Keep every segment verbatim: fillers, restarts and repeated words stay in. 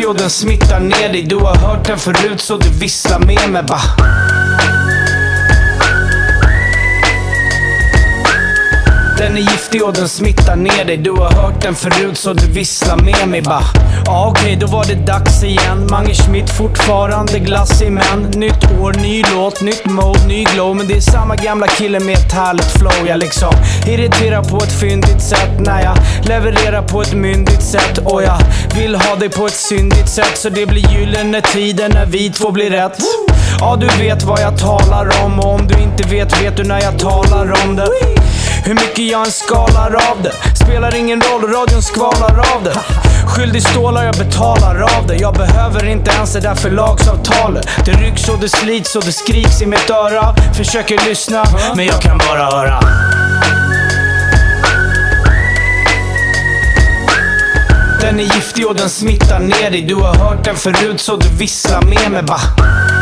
och den smittar ner dig. Du har hört den förut så du visslar med mig ba. Den är giftig och den smittar ner dig. Du har hört den förut så du visslar med mig ba. Ja okej, okay, då var det dags igen. Mange Schmidt fortfarande glassig men nytt år, ny låt, nytt mode, ny glow. Men det är samma gamla kille med ett härligt flow. Jag liksom irriterar på ett fyndigt sätt när jag levererar på ett myndigt sätt. Och jag vill ha dig på ett syndigt sätt så det blir gyllene tiden när vi två blir rätt. Ja du vet vad jag talar om och om du inte vet vet du när jag talar om det. Hur mycket jag än skalar av det spelar ingen roll, radion skvalar av det. Skyldig stålar, jag betalar av det. Jag behöver inte ens det där förlagsavtalet. Det rycks och det slits och det skriks i mitt öra. Försöker lyssna, men jag kan bara höra. Den är giftig och den smittar ner dig. Du har hört den förut så du visslar med mig ba.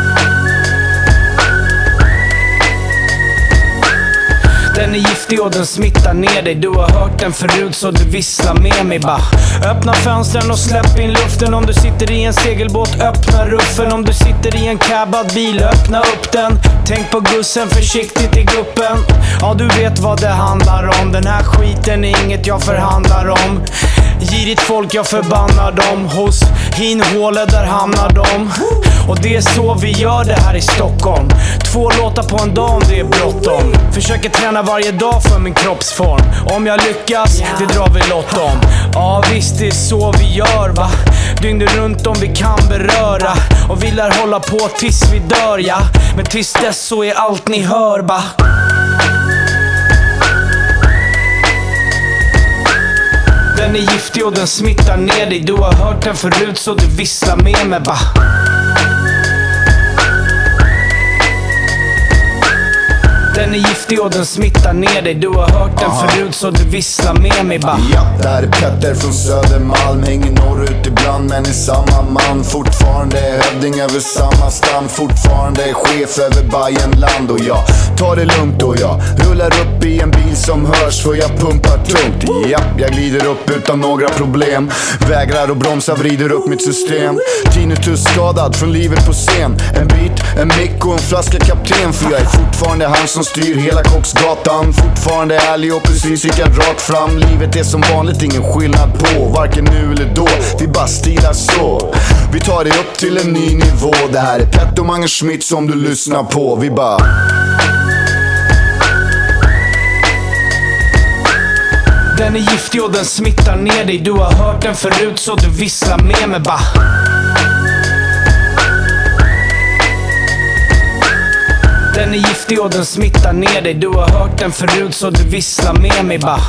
Den är giftig och den smittar ner dig. Du har hört den förut så du visslar med mig ba. Öppna fönstren och släpp in luften. Om du sitter i en segelbåt, öppna ruffen. Om du sitter i en cabbad bil, öppna upp den. Tänk på gussen, försiktigt i guppen. Ja du vet vad det handlar om. Den här skiten är inget jag förhandlar om. Girigt folk jag förbannar dem. Hos hinhålet där hamnar de. Och det är så vi gör det här i Stockholm. Två låtar på en dag om det är bråttom. Försöker träna varje dag för min kroppsform. Om jag lyckas, det drar vi lott om. Ja visst det är så vi gör va. Dygnet runt om vi kan beröra. Och vi lär hålla på tills vi dör ja. Men tills dess så är allt ni hör ba. Den är giftig och den smittar ner dig. Du har hört den förut så du visslar med mig ba. Den är giftig och den smittar ner dig. Du har hört den förut så du visslar med mig ba. Ja, där är Petter från Södermalm. Hänger norrut ibland men är samma man. Fortfarande är hövding över samma stam. Fortfarande är chef över Bajenland. Och jag tar det lugnt och jag rullar upp i en bil som hörs för jag pumpar tungt. Ja, jag glider upp utan några problem. Vägrar och bromsar, vrider upp mitt system. Tinnitus skadad från livet på scen. En bit, en mick och en flaska kapten. För jag är fortfarande han som styr hela Koksgatan. Fortfarande ärlig och precis lika rakt fram. Livet är som vanligt, ingen skillnad på varken nu eller då, vi bara stilar så. Vi tar det upp till en ny nivå. Det här är Petter och Mange Schmidt som du lyssnar på. Vi bara Den är giftig och den smittar ner dig. Du har hört den förut så du visslar med mig ba. Den är giftig och den smittar ner dig. Du har hört den förut så du visslar med mig ba.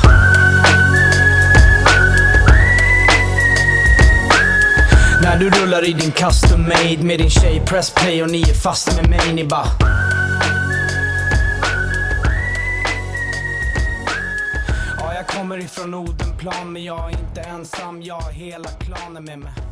När du rullar i din custom made med din tjej, press play och ni är fast med mig ni ba. Ja jag kommer ifrån Odenplan men jag är inte ensam, jag har hela klanen med mig.